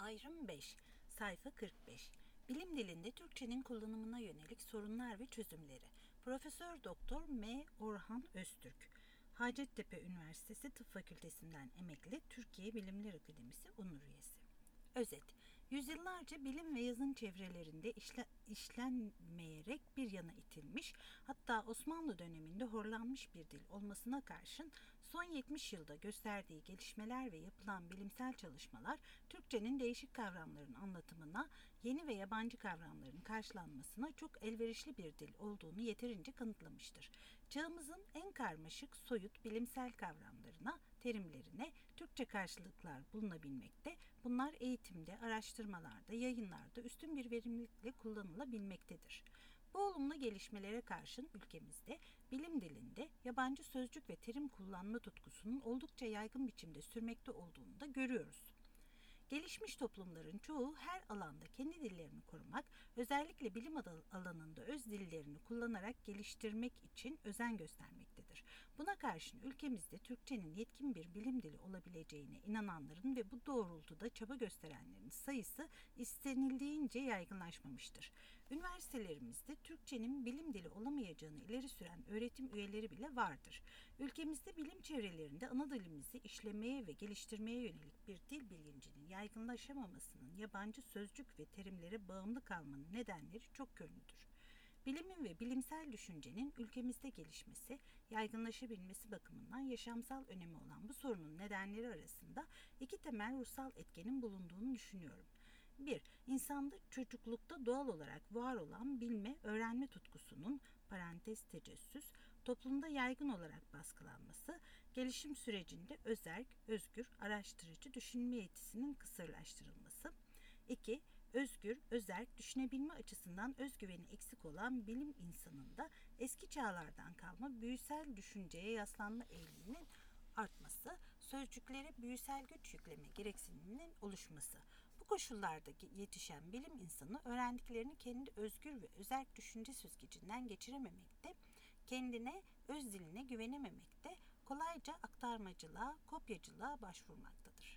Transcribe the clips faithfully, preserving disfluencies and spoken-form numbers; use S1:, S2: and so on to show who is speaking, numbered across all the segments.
S1: Ayrım beş, sayfa kırk beş. Bilim dilinde Türkçenin kullanımına yönelik sorunlar ve çözümleri. Profesör Doktor M. Orhan Öztürk. Hacettepe Üniversitesi Tıp Fakültesinden emekli, Türkiye Bilimler Akademisi onur üyesi. Özet: Yüzyıllarca bilim ve yazın çevrelerinde işle, işlenmeyerek bir yana itilmiş, hatta Osmanlı döneminde horlanmış bir dil olmasına karşın son yetmiş yılda gösterdiği gelişmeler ve yapılan bilimsel çalışmalar Türkçenin değişik kavramların anlatımına, yeni ve yabancı kavramların karşılanmasına çok elverişli bir dil olduğunu yeterince kanıtlamıştır. Çağımızın en karmaşık, soyut bilimsel kavramlarına, terimlerine Türkçe karşılıklar bulunabilmekte. Bunlar eğitimde, araştırmalarda, yayınlarda üstün bir verimlilikle kullanılabilmektedir. Bu olumlu gelişmelere karşın ülkemizde bilim dilinde yabancı sözcük ve terim kullanma tutkusunun oldukça yaygın biçimde sürmekte olduğunu da görüyoruz. Gelişmiş toplumların çoğu her alanda kendi dillerini korumak, özellikle bilim alanında öz dillerini kullanarak geliştirmek için özen göstermektedir. Buna karşın ülkemizde Türkçenin yetkin bir bilim dili olabileceğine inananların ve bu doğrultuda çaba gösterenlerin sayısı istenildiğince yaygınlaşmamıştır. Üniversitelerimizde Türkçenin bilim dili olamayacağını ileri süren öğretim üyeleri bile vardır. Ülkemizde bilim çevrelerinde ana dilimizi işlemeye ve geliştirmeye yönelik bir dil bilincinin yaygınlaşamamasının, yabancı sözcük ve terimlere bağımlı kalmanın nedenleri çok yönlüdür. Bilimin ve bilimsel düşüncenin ülkemizde gelişmesi, yaygınlaşabilmesi bakımından yaşamsal önemi olan bu sorunun nedenleri arasında iki temel ruhsal etkenin bulunduğunu düşünüyorum. bir. İnsanda çocuklukta doğal olarak var olan bilme, öğrenme tutkusunun parantez tecessüs, toplumda yaygın olarak baskılanması, gelişim sürecinde özerk, özgür, araştırıcı düşünme yetisinin kısırlaştırılması. iki. Özgür, özerk, düşünebilme açısından özgüveni eksik olan bilim insanında eski çağlardan kalma büyüsel düşünceye yaslanma eğiliminin artması, sözcüklere büyüsel güç yükleme gereksiniminin oluşması. Bu koşullarda yetişen bilim insanı öğrendiklerini kendi özgür ve özerk düşünce süzgecinden geçirememekte, kendine, öz diline güvenememekte, kolayca aktarmacılığa, kopyacılığa başvurmaktadır.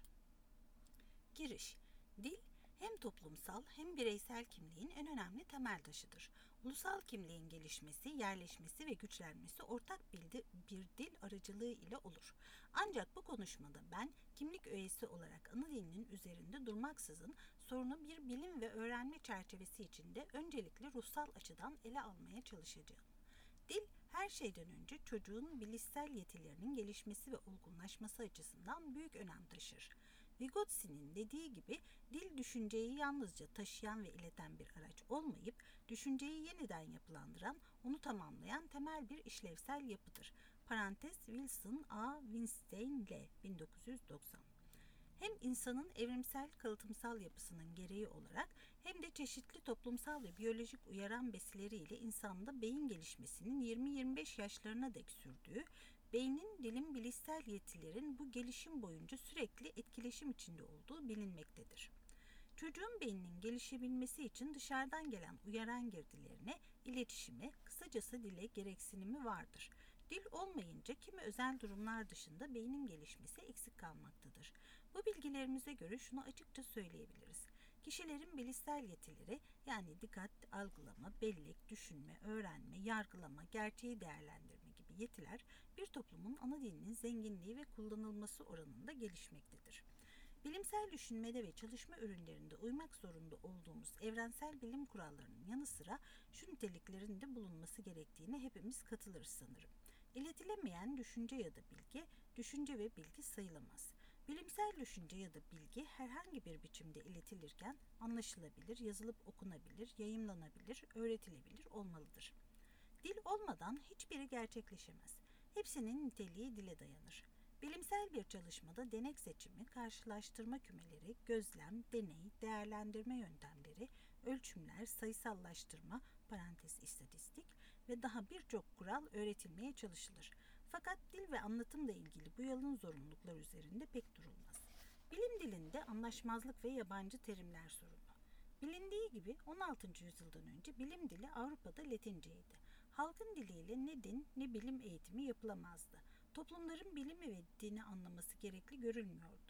S1: Giriş. Dil, hem toplumsal hem bireysel kimliğin en önemli temel taşıdır. Ulusal kimliğin gelişmesi, yerleşmesi ve güçlenmesi ortak bir dil aracılığı ile olur. Ancak bu konuşmada ben kimlik öğesi olarak ana dilinin üzerinde durmaksızın sorunu bir bilim ve öğrenme çerçevesi içinde öncelikle ruhsal açıdan ele almaya çalışacağım. Dil, her şeyden önce çocuğun bilişsel yetilerinin gelişmesi ve olgunlaşması açısından büyük önem taşır. Vygotski'nin dediği gibi dil düşünceyi yalnızca taşıyan ve ileten bir araç olmayıp düşünceyi yeniden yapılandıran, onu tamamlayan temel bir işlevsel yapıdır. Parantez Wilson A. Winstein L. bin dokuz yüz doksan. Hem insanın evrimsel kalıtımsal yapısının gereği olarak hem de çeşitli toplumsal ve biyolojik uyaran besileriyle insanda beyin gelişmesinin yirmi yirmi beş yaşlarına dek sürdüğü, beynin dilin bilişsel yetilerin bu gelişim boyunca sürekli etkileşim içinde olduğu bilinmektedir. Çocuğun beyninin gelişebilmesi için dışarıdan gelen uyaran girdilerine, iletişime, kısacası dile gereksinimi vardır. Dil olmayınca kimi özel durumlar dışında beynin gelişmesi eksik kalmaktadır. Bu bilgilerimize göre şunu açıkça söyleyebiliriz. Kişilerin bilişsel yetileri, yani dikkat, algılama, bellek, düşünme, öğrenme, yargılama, gerçeği değerlendirme gibi yetiler bir toplumun ana dilinin zenginliği ve kullanılması oranında gelişmektedir. Bilimsel düşünmede ve çalışma ürünlerinde uymak zorunda olduğumuz evrensel bilim kurallarının yanı sıra şu niteliklerin de bulunması gerektiğine hepimiz katılırız sanırım. İletilemeyen düşünce ya da bilgi, düşünce ve bilgi sayılamaz. Bilimsel düşünce ya da bilgi herhangi bir biçimde iletilirken anlaşılabilir, yazılıp okunabilir, yayımlanabilir, öğretilebilir olmalıdır. Dil olmadan hiçbiri gerçekleşemez. Hepsinin niteliği dile dayanır. Bilimsel bir çalışmada denek seçimi, karşılaştırma kümeleri, gözlem, deney, değerlendirme yöntemleri, ölçümler, sayısallaştırma, parantez istatistik ve daha birçok kural öğretilmeye çalışılır. Fakat dil ve anlatımla ilgili bu yalın zorunluluklar üzerinde pek durulmaz. Bilim dilinde anlaşmazlık ve yabancı terimler sorunu. Bilindiği gibi on altıncı yüzyıldan önce bilim dili Avrupa'da Latinceydi. Halkın diliyle ne din ne bilim eğitimi yapılamazdı. Toplumların bilimi ve dini anlaması gerekli görülmüyordu.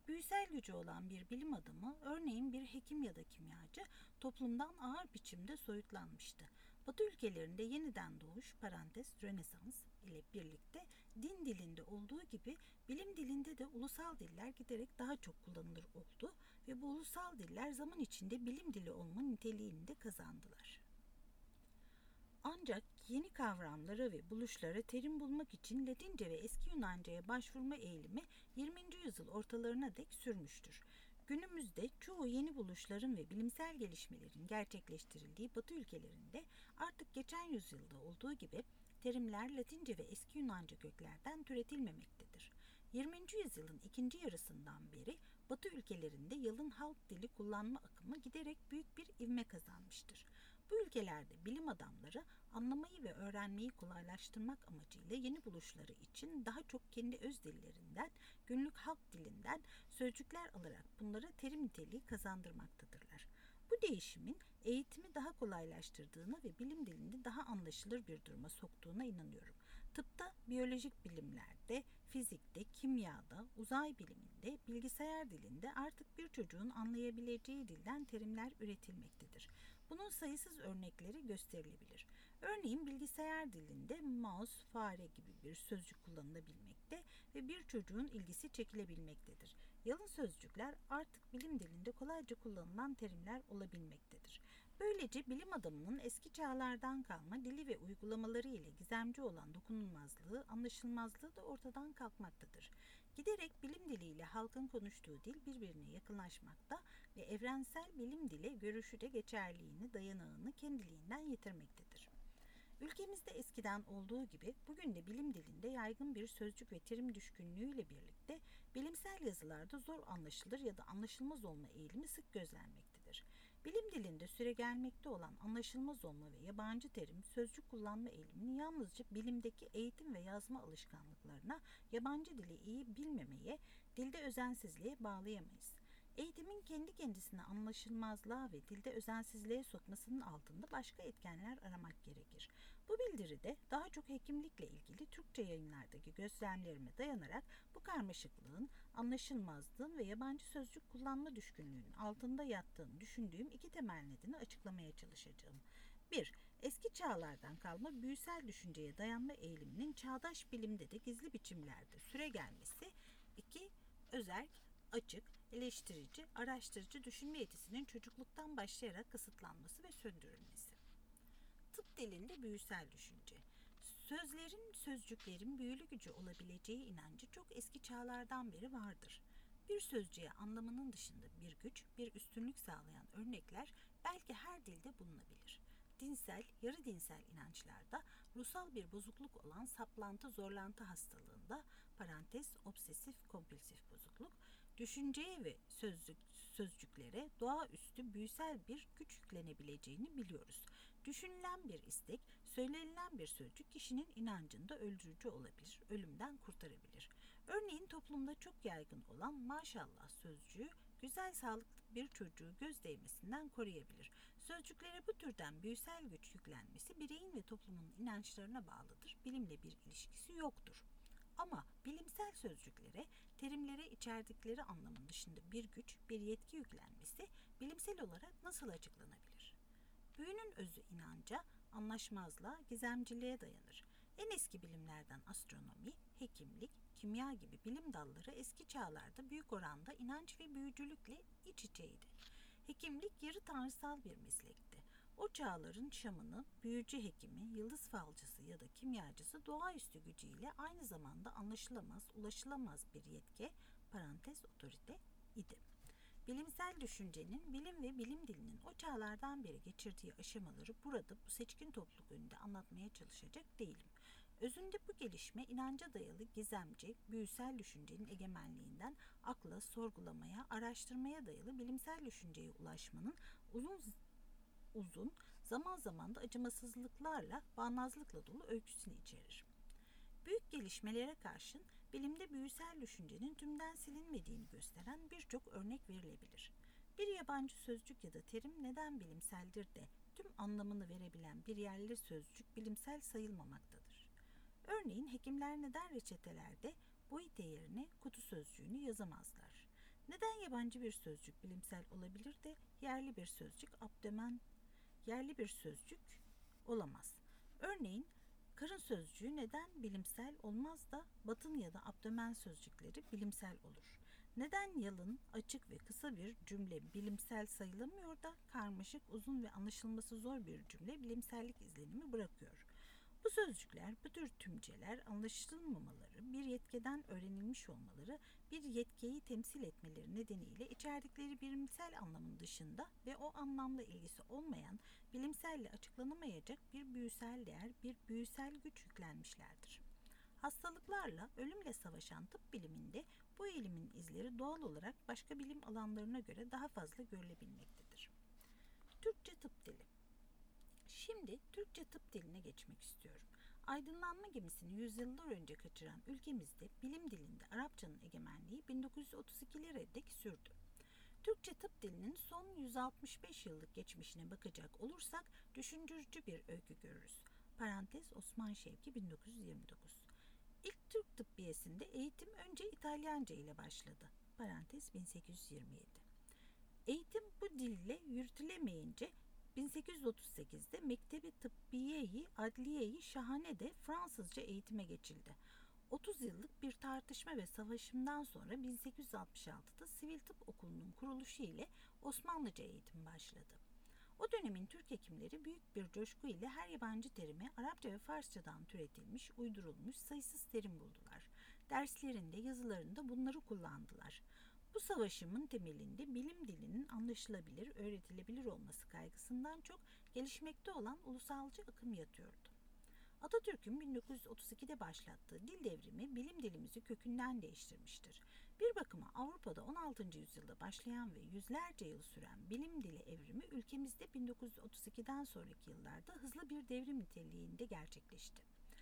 S1: Büyüsel gücü olan bir bilim adamı, örneğin bir hekim ya da kimyacı, toplumdan ağır biçimde soyutlanmıştı. Batı ülkelerinde yeniden doğuş, parantez, Rönesans ile birlikte din dilinde olduğu gibi bilim dilinde de ulusal diller giderek daha çok kullanılır oldu ve bu ulusal diller zaman içinde bilim dili olma niteliğini de kazandılar. Ancak yeni kavramlara ve buluşlara terim bulmak için Latince ve eski Yunanca'ya başvurma eğilimi yirminci yüzyıl ortalarına dek sürmüştür. Günümüzde çoğu yeni buluşların ve bilimsel gelişmelerin gerçekleştirildiği Batı ülkelerinde artık geçen yüzyılda olduğu gibi terimler Latince ve eski Yunanca köklerden türetilmemektedir. yirminci yüzyılın ikinci yarısından beri Batı ülkelerinde yalın halk dili kullanma akımı giderek büyük bir ivme kazanmıştır. Bu ülkelerde bilim adamları anlamayı ve öğrenmeyi kolaylaştırmak amacıyla yeni buluşları için daha çok kendi öz dillerinden, günlük halk dilinden sözcükler alarak bunlara terim niteliği kazandırmaktadırlar. Bu değişimin eğitimi daha kolaylaştırdığına ve bilim dilini daha anlaşılır bir duruma soktuğuna inanıyorum. Tıpta, biyolojik bilimlerde, fizikte, kimyada, uzay biliminde, bilgisayar dilinde artık bir çocuğun anlayabileceği dilden terimler üretilmektedir. Bunun sayısız örnekleri gösterilebilir. Örneğin bilgisayar dilinde mouse, fare gibi bir sözcük kullanılabilmekte ve bir çocuğun ilgisi çekilebilmektedir. Yalın sözcükler artık bilim dilinde kolayca kullanılan terimler olabilmektedir. Böylece bilim adamının eski çağlardan kalma dili ve uygulamaları ile gizemci olan dokunulmazlığı, anlaşılmazlığı da ortadan kalkmaktadır. Giderek bilim diliyle halkın konuştuğu dil birbirine yakınlaşmakta ve evrensel bilim dili görüşü de geçerliğini, dayanağını kendiliğinden yitirmektedir. Ülkemizde eskiden olduğu gibi bugün de bilim dilinde yaygın bir sözcük ve terim düşkünlüğüyle birlikte bilimsel yazılarda zor anlaşılır ya da anlaşılmaz olma eğilimi sık gözlenmektedir. Bilim dilinde süregelmekte olan anlaşılmaz olma ve yabancı terim, sözcük kullanma eğilimini yalnızca bilimdeki eğitim ve yazma alışkanlıklarına, yabancı dili iyi bilmemeye, dilde özensizliğe bağlayamayız. Eğitimin kendi kendisine anlaşılmazlığa ve dilde özensizliğe sokmasının altında başka etkenler aramak gerekir. Bu bildiride daha çok hekimlikle ilgili Türkçe yayınlardaki gözlemlerime dayanarak bu karmaşıklığın, anlaşılmazlığın ve yabancı sözcük kullanma düşkünlüğünün altında yattığını düşündüğüm iki temel nedeni açıklamaya çalışacağım. bir. Eski çağlardan kalma büyüsel düşünceye dayanma eğiliminin çağdaş bilimde de gizli biçimlerde süregelmesi. iki. Özerk, açık, eleştirici, araştırıcı düşünme yetisinin çocukluktan başlayarak kısıtlanması ve söndürülmesi. Tıp dilinde büyüsel düşünce. Sözlerin, sözcüklerin büyülü gücü olabileceği inancı çok eski çağlardan beri vardır. Bir sözcüğe anlamının dışında bir güç, bir üstünlük sağlayan örnekler belki her dilde bulunabilir. Dinsel, yarı dinsel inançlarda ruhsal bir bozukluk olan saplantı zorlantı hastalığında, parantez obsesif kompulsif bozukluk, düşünceye ve sözcük, sözcüklere doğaüstü büyüsel bir güç yüklenebileceğini biliyoruz. Düşünülen bir istek, söylenilen bir sözcük kişinin inancında öldürücü olabilir, ölümden kurtarabilir. Örneğin toplumda çok yaygın olan maşallah sözcüğü güzel sağlıklı bir çocuğu göz değmesinden koruyabilir. Sözcüklere bu türden büyüsel güç yüklenmesi bireyin ve toplumun inançlarına bağlıdır, bilimle bir ilişkisi yoktur. Ama bilimsel sözcüklere, terimlere içerdikleri anlamın dışında bir güç, bir yetki yüklenmesi bilimsel olarak nasıl açıklanabilir? Büyünün özü inanca, anlaşmazlığa, gizemciliğe dayanır. En eski bilimlerden astronomi, hekimlik, kimya gibi bilim dalları eski çağlarda büyük oranda inanç ve büyücülükle iç içeydi. Hekimlik yarı tanrısal bir meslekti. O çağların şamanı, büyücü hekimi, yıldız falcısı ya da kimyacısı doğaüstü gücüyle aynı zamanda anlaşılamaz, ulaşılamaz bir yetki, parantez otorite idi. Bilimsel düşüncenin, bilim ve bilim dilinin o çağlardan beri geçirdiği aşamaları burada bu seçkin topluluk önünde anlatmaya çalışacak değilim. Özünde bu gelişme inanca dayalı gizemci, büyüsel düşüncenin egemenliğinden akla, sorgulamaya, araştırmaya dayalı bilimsel düşünceye ulaşmanın uzun uzun, zaman zaman da acımasızlıklarla, bağnazlıkla dolu öyküsünü içerir. Büyük gelişmelere karşın bilimde büyüsel düşüncenin tümden silinmediğini gösteren birçok örnek verilebilir. Bir yabancı sözcük ya da terim neden bilimseldir de tüm anlamını verebilen bir yerli sözcük bilimsel sayılmamaktadır. Örneğin hekimler neden reçetelerde boite yerine kutu sözcüğünü yazamazlar? Neden yabancı bir sözcük bilimsel olabilir de yerli bir sözcük abdomen, yerli bir sözcük olamaz? Örneğin karın sözcüğü neden bilimsel olmaz da batın ya da abdomen sözcükleri bilimsel olur? Neden yalın, açık ve kısa bir cümle bilimsel sayılamıyor da karmaşık, uzun ve anlaşılması zor bir cümle bilimsellik izlenimi bırakıyor? Bu sözcükler, bu tür tümceler anlaşılmamaları, bir yetkeden öğrenilmiş olmaları, bir yetkiyi temsil etmeleri nedeniyle içerdikleri bilimsel anlamın dışında ve o anlamla ilgisi olmayan, bilimselle açıklanamayacak bir büyüsel değer, bir büyüsel güç yüklenmişlerdir. Hastalıklarla, ölümle savaşan tıp biliminde bu eğilimin izleri doğal olarak başka bilim alanlarına göre daha fazla görülebilmektedir. Türkçe tıp dili. Şimdi Türkçe tıp diline geçmek istiyorum. Aydınlanma gemisini yüzyıllar önce kaçıran ülkemizde bilim dilinde Arapçanın egemenliği bin dokuz yüz otuz ikilere dek sürdü. Türkçe tıp dilinin son yüz altmış beş yıllık geçmişine bakacak olursak düşündürücü bir öykü görürüz. Parantez Osman Şevki bin dokuz yüz yirmi dokuz. İlk Türk tıbbiyesinde eğitim önce İtalyanca ile başladı. Parantez bin sekiz yüz yirmi yedi. Eğitim bu dille yürütülemeyince bin sekiz yüz otuz sekizde Mektebi Tıbbiye-i Adliye-i Şahane'de Fransızca eğitime geçildi. otuz yıllık bir tartışma ve savaşımdan sonra bin sekiz yüz altmış altıda Sivil Tıp Okulu'nun kuruluşu ile Osmanlıca eğitim başladı. O dönemin Türk hekimleri büyük bir coşku ile her yabancı terime Arapça ve Farsçadan türetilmiş, uydurulmuş sayısız terim buldular. Derslerinde, yazılarında bunları kullandılar. Bu savaşımın temelinde bilim dilinin anlaşılabilir, öğretilebilir olması kaygısından çok gelişmekte olan ulusalcı akım yatıyordu. Atatürk'ün bin dokuz yüz otuz ikide başlattığı dil devrimi bilim dilimizi kökünden değiştirmiştir. Bir bakıma Avrupa'da on altıncı yüzyılda başlayan ve yüzlerce yıl süren bilim dili evrimi ülkemizde bin dokuz yüz otuz ikiden sonraki yıllarda hızlı bir devrim niteliğinde gerçekleşti.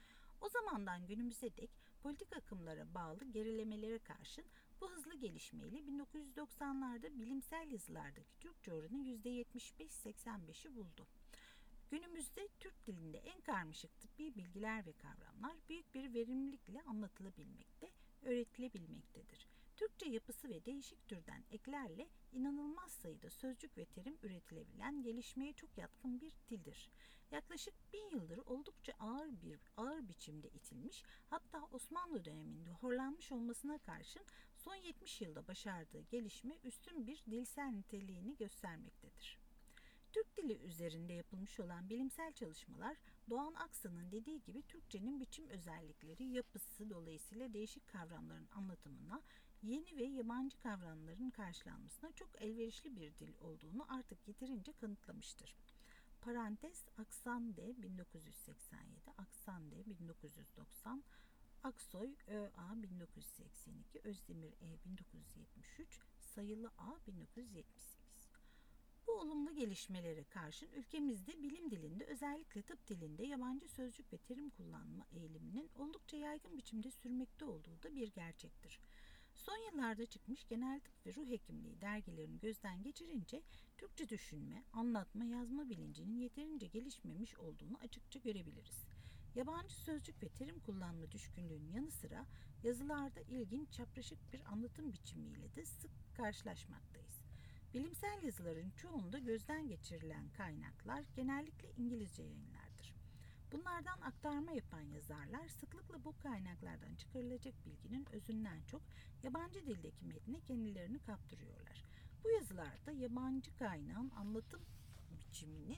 S1: O zamandan günümüze dek politik akımlara bağlı gerilemelere karşın bu hızlı gelişmeyle bin dokuz yüz doksanlarda bilimsel yazılardaki Türkçe oranı yüzde yetmiş beş seksen beşi buldu. Günümüzde Türk dilinde en karmaşık tıbbi bilgiler ve kavramlar büyük bir verimlilikle anlatılabilmekte, öğretilebilmektedir. Türkçe yapısı ve değişik türden eklerle inanılmaz sayıda sözcük ve terim üretilebilen gelişmeye çok yatkın bir dildir. Yaklaşık bin yıldır oldukça ağır bir ağır biçimde itilmiş, hatta Osmanlı döneminde horlanmış olmasına karşın son yetmiş yılda başardığı gelişme üstün bir dilsel niteliğini göstermektedir. Türk dili üzerinde yapılmış olan bilimsel çalışmalar, Doğan Aksan'ın dediği gibi Türkçenin biçim özellikleri, yapısı dolayısıyla değişik kavramların anlatımına, yeni ve yabancı kavramların karşılanmasına çok elverişli bir dil olduğunu artık yeterince kanıtlamıştır. Parantez Aksan D bin dokuz yüz seksen yedi, Aksan D bin dokuz yüz doksan, Aksoy ÖA bin dokuz yüz seksen iki, Özdemir E bin dokuz yüz yetmiş üç, Sayılı A bin dokuz yüz yetmiş sekiz. Bu olumlu gelişmelere karşın ülkemizde bilim dilinde, özellikle tıp dilinde yabancı sözcük ve terim kullanma eğiliminin oldukça yaygın biçimde sürmekte olduğu da bir gerçektir. Son yıllarda çıkmış genel tıp ve ruh hekimliği dergilerini gözden geçirince Türkçe düşünme, anlatma, yazma bilincinin yeterince gelişmemiş olduğunu açıkça görebiliriz. Yabancı sözcük ve terim kullanma düşkünlüğünün yanı sıra yazılarda ilginç, çapraşık bir anlatım biçimiyle de sık karşılaşmaktayız. Bilimsel yazıların çoğunda gözden geçirilen kaynaklar genellikle İngilizce yayınlardır. Bunlardan aktarma yapan yazarlar sıklıkla bu kaynaklardan çıkarılacak bilginin özünden çok yabancı dildeki metne kendilerini kaptırıyorlar. Bu yazılarda yabancı kaynağın anlatım biçiminin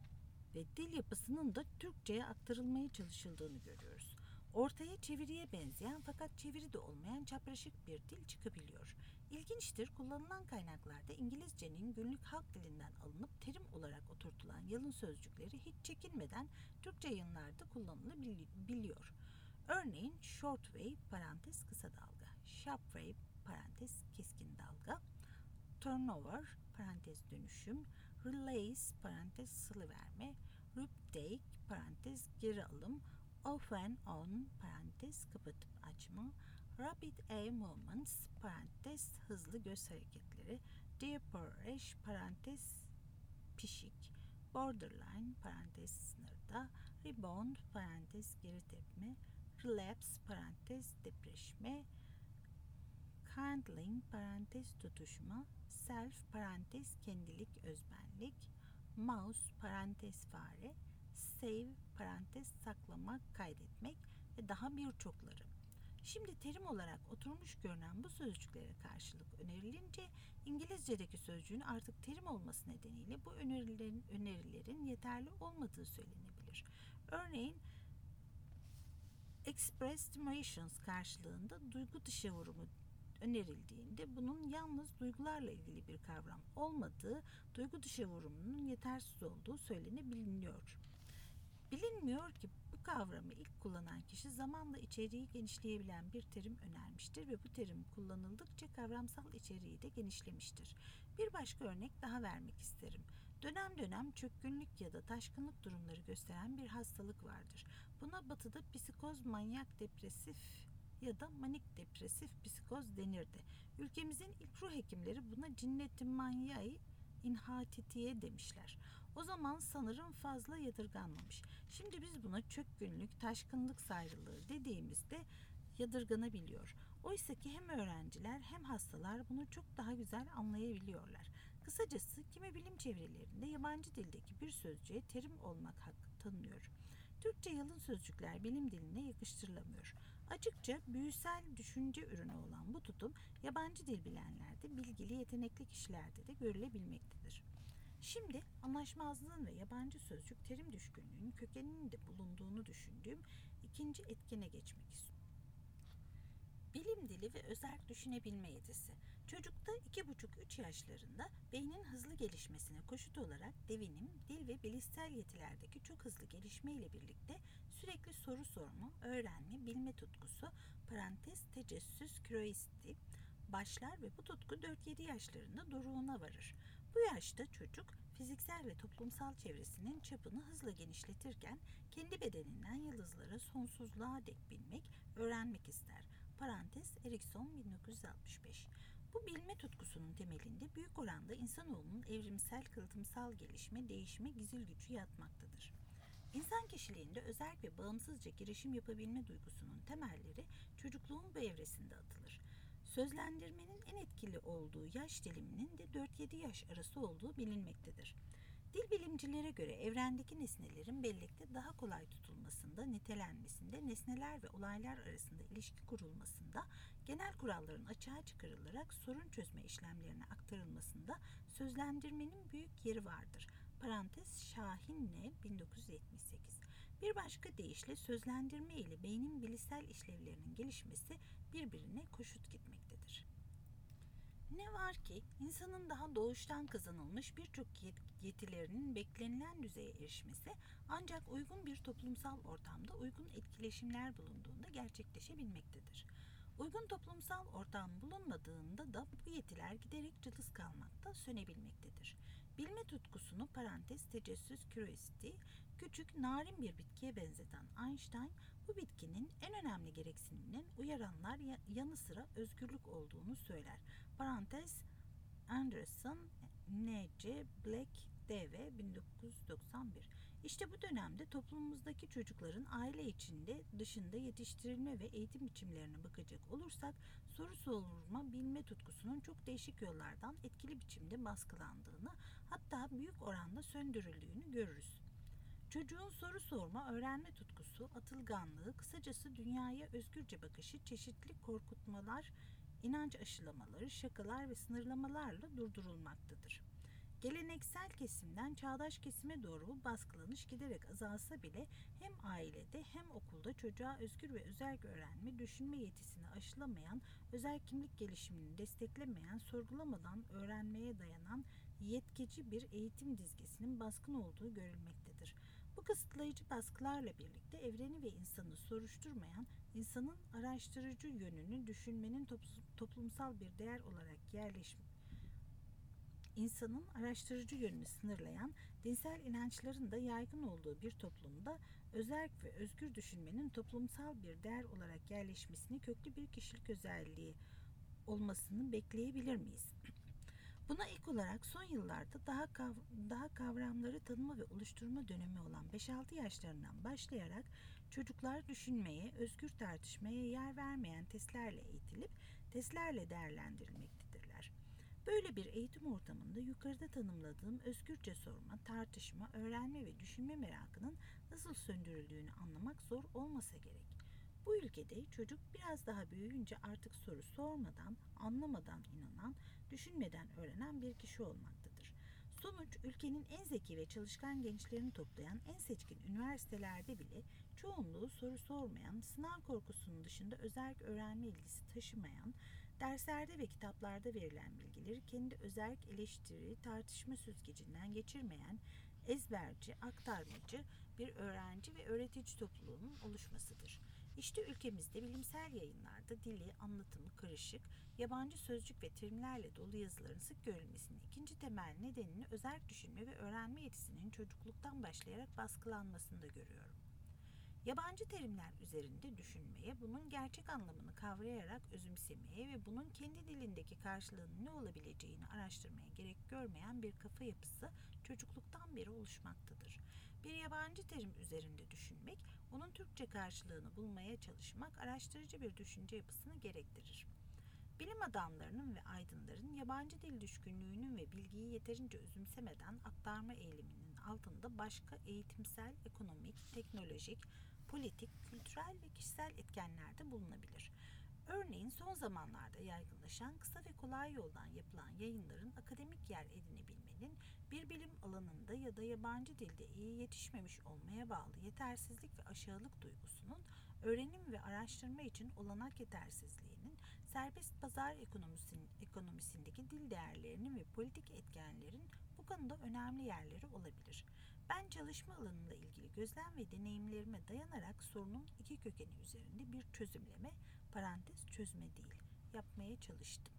S1: ve dil yapısının da Türkçe'ye aktarılmaya çalışıldığını görüyoruz. Ortaya çeviriye benzeyen fakat çeviri de olmayan çapraşık bir dil çıkabiliyor. İlginçtir, kullanılan kaynaklarda İngilizcenin günlük halk dilinden alınıp terim olarak oturtulan yalın sözcükleri hiç çekinmeden Türkçe yayınlarda kullanılabiliyor. Örneğin shortwave parantez kısa dalga, sharpwave parantez keskin dalga, turnover parantez dönüşüm, release parantez salıverme, uptake parantez geri alım, off and on parantez kapatıp açma, rapid eye movements parantez hızlı göz hareketleri, deeperish parantez pişik, borderline parantez sınırda, rebound parantez geri tepme, relapse parantez depreşme, handling parantez tutuşma, self parantez kendilik özbenlik, mouse parantez fare, save parantez saklamak, kaydetmek ve daha birçokları. Şimdi terim olarak oturmuş görünen bu sözcüklere karşılık önerilince İngilizce'deki sözcüğün artık terim olması nedeniyle bu önerilerin, önerilerin yeterli olmadığı söylenebilir. Örneğin expressed emotions karşılığında duygu teşekkürü önerildiğinde bunun yalnız duygularla ilgili bir kavram olmadığı, duygu teşekkürünün yetersiz olduğu söylenebiliyor. Bilinmiyor ki bu kavramı ilk kullanan kişi zamanla içeriği genişleyebilen bir terim önermiştir ve bu terim kullanıldıkça kavramsal içeriği de genişlemiştir. Bir başka örnek daha vermek isterim. Dönem dönem çökkünlük ya da taşkınlık durumları gösteren bir hastalık vardır. Buna batıda psikoz, manyak depresif ya da manik depresif psikoz denirdi. Ülkemizin ilk ruh hekimleri buna cinnet-i manyai inhatitiye demişler. O zaman sanırım fazla yadırganmamış. Şimdi biz buna çökkünlük, taşkınlık sayrılığı dediğimizde yadırganabiliyor. Oysa ki hem öğrenciler hem hastalar bunu çok daha güzel anlayabiliyorlar. Kısacası kimi bilim çevrelerinde yabancı dildeki bir sözcüğe terim olmak hakkı tanınıyor. Türkçe yalın sözcükler bilim diline yakıştırılamıyor. Açıkça büyüsel düşünce ürünü olan bu tutum yabancı dil bilenlerde, bilgili, yetenekli kişilerde de görülebilmektedir. Şimdi anlaşmazlığın ve yabancı sözcük terim düşkünlüğünün kökeninin de bulunduğunu düşündüğüm ikinci etkene geçmek istiyorum. Bilim dili ve özerk düşünebilme yetisi. Çocukta iki buçuk üç yaşlarında beynin hızlı gelişmesine koşut olarak devinim, dil ve bilişsel yetilerdeki çok hızlı gelişme ile birlikte sürekli soru sorma, öğrenme, bilme tutkusu, parantez tecessüs, curiosity başlar ve bu tutku dört yedi yaşlarında doruğuna varır. Bu yaşta çocuk fiziksel ve toplumsal çevresinin çapını hızla genişletirken kendi bedeninden yıldızlara sonsuzluğa dek bilmek, öğrenmek ister. Parantez Erikson bin dokuz yüz altmış beş. Bu bilme tutkusunun temelinde büyük oranda insanoğlunun evrimsel kalıtımsal gelişme, değişme, gizil gücü yatmaktadır. İnsan kişiliğinde özerk ve bağımsızca girişim yapabilme duygusunun temelleri çocukluğun bu evresinde atılır. Sözlendirmenin en etkili olduğu yaş diliminin de dört yedi yaş arası olduğu bilinmektedir. Dil bilimcilere göre evrendeki nesnelerin bellekte daha kolay tutulmasında, nitelenmesinde, nesneler ve olaylar arasında ilişki kurulmasında, genel kuralların açığa çıkarılarak sorun çözme işlemlerine aktarılmasında sözlendirmenin büyük yeri vardır. Parantez Şahin'le bin dokuz yüz yetmiş sekiz. Bir başka deyişle sözlendirme ile beynin bilişsel işlevlerinin gelişmesi birbirine koşut gitmektedir. Ne var ki insanın daha doğuştan kazanılmış birçok yetilerinin beklenilen düzeye erişmesi ancak uygun bir toplumsal ortamda uygun etkileşimler bulunduğunda gerçekleşebilmektedir. Uygun toplumsal ortam bulunmadığında da bu yetiler giderek cılız kalmakta, sönebilmektedir. Bilme tutkusunu parantez tecessüs curiosity küçük narin bir bitkiye benzeten Einstein bu bitkinin en önemli gereksiniminin uyaranlar yanı sıra özgürlük olduğunu söyler. Parantez Anderson, N C Black, D V bin dokuz yüz doksan bir. İşte bu dönemde toplumumuzdaki çocukların aile içinde dışında yetiştirilme ve eğitim biçimlerine bakacak olursak soru sorma bilme tutkusunun çok değişik yollardan etkili biçimde baskılandığını, hatta büyük oranda söndürüldüğünü görürüz. Çocuğun soru sorma, öğrenme tutkusu, atılganlığı, kısacası dünyaya özgürce bakışı çeşitli korkutmalar, inanç aşılamaları, şakalar ve sınırlamalarla durdurulmaktadır. Geleneksel kesimden çağdaş kesime doğru bu baskılanış giderek azalsa bile hem ailede hem okulda çocuğa özgür ve özerk öğrenme, düşünme yetisini aşılamayan, özel kimlik gelişimini desteklemeyen, sorgulamadan öğrenmeye dayanan yetkici bir eğitim dizgesinin baskın olduğu görülmektedir. Bu kısıtlayıcı baskılarla birlikte evreni ve insanı soruşturmayan, insanın araştırıcı yönünü düşünmenin toplumsal bir değer olarak yerleşmiş, insanın araştırıcı yönünü sınırlayan, dinsel inançların da yaygın olduğu bir toplumda özerk ve özgür düşünmenin toplumsal bir değer olarak yerleşmesini köklü bir kişilik özelliği olmasını bekleyebilir miyiz? Buna ek olarak son yıllarda daha kav- daha kavramları tanıma ve oluşturma dönemi olan beş altı yaşlarından başlayarak çocuklar düşünmeye, özgür tartışmaya yer vermeyen testlerle eğitilip testlerle değerlendirilmektedirler. Böyle bir eğitim ortamında yukarıda tanımladığım özgürce sorma, tartışma, öğrenme ve düşünme merakının nasıl söndürüldüğünü anlamak zor olmasa gerek. Bu ülkede çocuk biraz daha büyüyünce artık soru sormadan, anlamadan inanan, düşünmeden öğrenen bir kişi olmaktadır. Sonuç, ülkenin en zeki ve çalışkan gençlerini toplayan en seçkin üniversitelerde bile çoğunluğu soru sormayan, sınav korkusunun dışında özerk öğrenme ilgisi taşımayan, derslerde ve kitaplarda verilen bilgileri kendi özerk eleştiri, tartışma süzgecinden geçirmeyen, ezberci, aktarmacı bir öğrenci ve öğretici topluluğunun oluşmasıdır. İşte ülkemizde bilimsel yayınlarda dili, anlatımı karışık, yabancı sözcük ve terimlerle dolu yazıların sık görülmesinin ikinci temel nedenini özerk düşünme ve öğrenme yetisinin çocukluktan başlayarak baskılanmasında görüyorum. Yabancı terimler üzerinde düşünmeye, bunun gerçek anlamını kavrayarak özümsemeye ve bunun kendi dilindeki karşılığının ne olabileceğini araştırmaya gerek görmeyen bir kafa yapısı çocukluktan beri oluşmaktadır. Bir yabancı terim üzerinde düşünmek, onun Türkçe karşılığını bulmaya çalışmak araştırıcı bir düşünce yapısını gerektirir. Bilim adamlarının ve aydınların yabancı dil düşkünlüğünün ve bilgiyi yeterince özümsemeden aktarma eğiliminin altında başka eğitimsel, ekonomik, teknolojik, politik, kültürel ve kişisel etkenlerde bulunabilir. Örneğin son zamanlarda yaygınlaşan kısa ve kolay yoldan yapılan yayınların akademik yer edinebilmenin bir bilim alanında ya da yabancı dilde iyi yetişmemiş olmaya bağlı yetersizlik ve aşağılık duygusunun öğrenim ve araştırma için olanak yetersizliğinin, serbest pazar ekonomisinin, ekonomisindeki dil değerlerinin ve politik etkenlerin bu konuda önemli yerleri olabilir. Ben çalışma alanımla ilgili gözlem ve deneyimlerime dayanarak sorunun iki kökeni üzerinde bir çözümleme, parantez çözme değil, yapmaya çalıştım.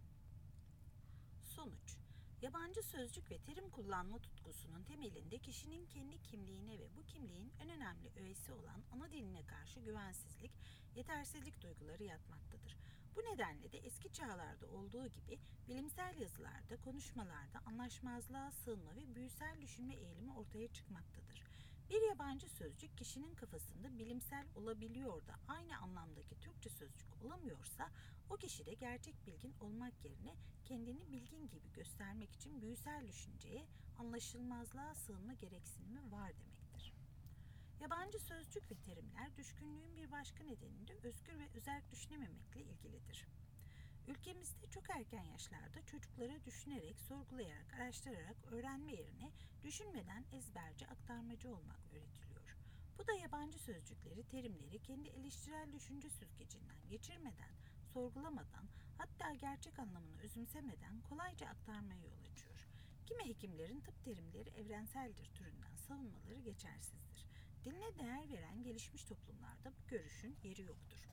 S1: Sonuç, yabancı sözcük ve terim kullanma tutkusunun temelinde kişinin kendi kimliğine ve bu kimliğin en önemli öğesi olan ana diline karşı güvensizlik, yetersizlik duyguları yatmaktadır. Bu nedenle de eski çağlarda olduğu gibi bilimsel yazılarda, konuşmalarda anlaşmazlığa sığınma ve büyüsel düşünme eğilimi ortaya çıkmaktadır. Bir yabancı sözcük kişinin kafasında bilimsel olabiliyor da aynı anlamdaki Türkçe sözcük olamıyorsa, o kişi de gerçek bilgin olmak yerine kendini bilgin gibi göstermek için büyüsel düşünceye, anlaşılmazlığa sığınma gereksinimi var demektir. Yabancı sözcük ve terimler düşkünlüğün bir başka nedeni de özgür ve özerk düşünememekle ilgilidir. Ülkemizde çok erken yaşlarda çocuklara düşünerek, sorgulayarak, araştırarak öğrenme yerine düşünmeden ezberci, aktarmacı olmak öğretiliyor. Bu da yabancı sözcükleri, terimleri kendi eleştirel düşünce süzgecinden geçirmeden, sorgulamadan, hatta gerçek anlamını özümsemeden kolayca aktarmaya yol açıyor. Kimi hekimlerin tıp terimleri evrenseldir türünden savunmaları geçersizdir. Diline değer veren gelişmiş toplumlarda bu görüşün yeri yoktur.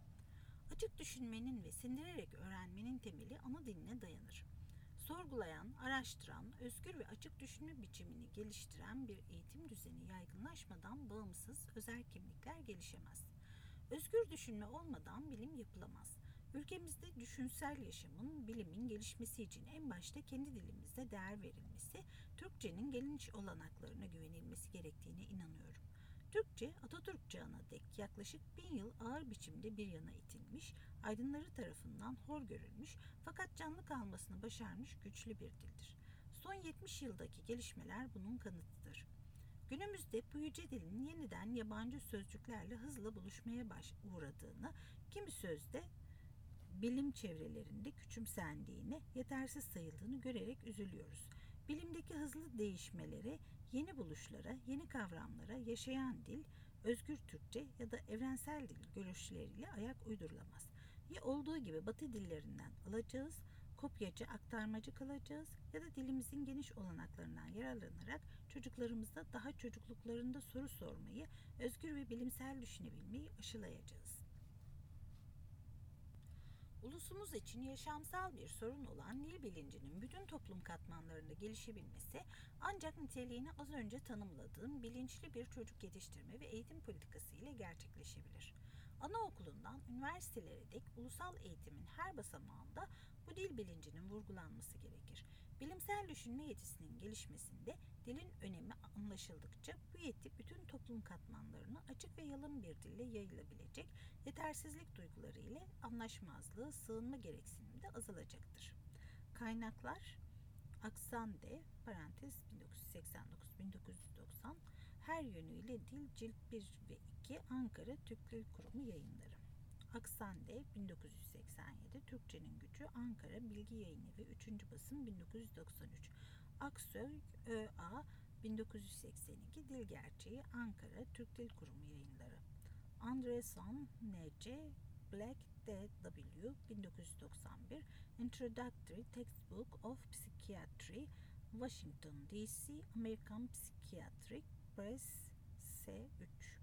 S1: Açık düşünmenin ve sindirerek öğrenmenin temeli ana diline dayanır. Sorgulayan, araştıran, özgür ve açık düşünme biçimini geliştiren bir eğitim düzeni yaygınlaşmadan bağımsız özel kimlikler gelişemez. Özgür düşünme olmadan bilim yapılamaz. Ülkemizde düşünsel yaşamın, bilimin gelişmesi için en başta kendi dilimizde değer verilmesi, Türkçenin geniş olanaklarına güvenilmesi gerektiğine inanıyorum. Türkçe, Atatürk çağına dek yaklaşık bin yıl ağır biçimde bir yana itilmiş, aydınları tarafından hor görülmüş fakat canlı kalmasını başarmış güçlü bir dildir. Son yetmiş yıldaki gelişmeler bunun kanıtıdır. Günümüzde bu yüce dilin yeniden yabancı sözcüklerle hızla buluşmaya baş uğradığını, kimi sözde bilim çevrelerinde küçümsendiğini, yetersiz sayıldığını görerek üzülüyoruz. Bilimdeki hızlı değişmelere, yeni buluşlara, yeni kavramlara yaşayan dil, özgür Türkçe ya da evrensel dil görüşleriyle ayak uydurulamaz. Ya olduğu gibi Batı dillerinden alacağız, kopyacı, aktarmacı kalacağız ya da dilimizin geniş olanaklarından yararlanarak çocuklarımıza daha çocukluklarında soru sormayı, özgür ve bilimsel düşünebilmeyi aşılayacağız. Ulusumuz için yaşamsal bir sorun olan dil bilincinin bütün toplum katmanlarında gelişebilmesi ancak niteliğini az önce tanımladığım bilinçli bir çocuk yetiştirme ve eğitim politikası ile gerçekleşebilir. Anaokulundan üniversitelere dek ulusal eğitimin her basamağında bu dil bilincinin vurgulanması gerekir. Bilimsel düşünme yetisinin gelişmesinde dilin önemi anlaşıldıkça bu yeti bütün toplum katmanlarına açık ve yalın bir dille yayılabilecek, yetersizlik duyguları ile anlaşmazlığı, sığınma gereksinimi de azalacaktır. Kaynaklar Aksande parantez bin dokuz yüz seksen dokuz bin dokuz yüz doksan Her Yönüyle Dil Cilt bir ve iki Ankara Türk Dil Kurumu Yayınları. Aksande bin dokuz yüz seksen yedi Türkçenin Gücü Ankara Bilgi Yayınevi üçüncü basım bin dokuz yüz doksan üç Aksoy Ö.A bin dokuz yüz seksen iki Dil Gerçeği Ankara Türk Dil Kurumu Yayınları. Andreson N C Black D W bin dokuz yüz doksan bir Introductory Textbook of Psychiatry Washington D C American Psychiatric Press S üç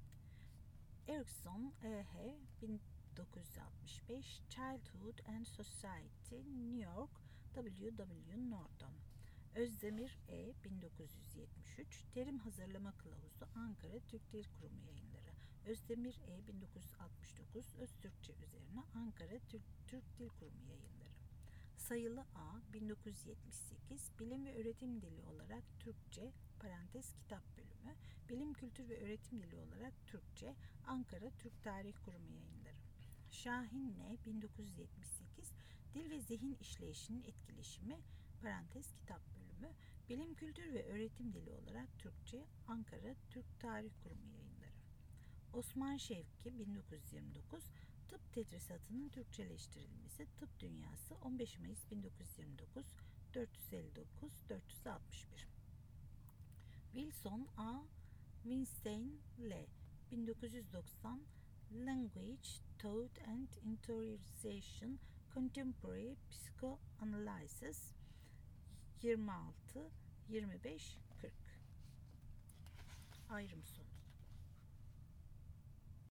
S1: Erikson E H bin dokuz yüz altmış beş Childhood and Society New York W W Norton Özdemir E bin dokuz yüz yetmiş üç Terim Hazırlama Kılavuzu Ankara Türk Dil Kurumu Yayınları Özdemir E bin dokuz yüz altmış dokuz Öztürkçe üzerine Ankara Türk, Türk Dil Kurumu Yayınları Sayılı A bin dokuz yüz yetmiş sekiz Bilim ve Öğretim Dili olarak Türkçe parantez kitap bölümü Bilim Kültür ve Öğretim Dili olarak Türkçe Ankara Türk Tarih Kurumu Yayınları Şahin N bin dokuz yüz yetmiş sekiz Dil ve Zihin İşleyişinin Etkileşimi parantez kitap bölümü Bilim Kültür ve Öğretim Dili olarak Türkçe Ankara Türk Tarih Kurumu Yayınları Osman Şevki bin dokuz yüz yirmi dokuz Tıp Tedrisatının Türkçeleştirilmesi Tıp Dünyası on beş Mayıs bin dokuz yüz yirmi dokuz dört yüz elli dokuz dört yüz altmış bir Wilson A. Weinstein L. bin dokuz yüz doksan Language, Thought and Interiorization Contemporary Psychoanalysis yirmi altı yirmi beş kırk Ayrım sonu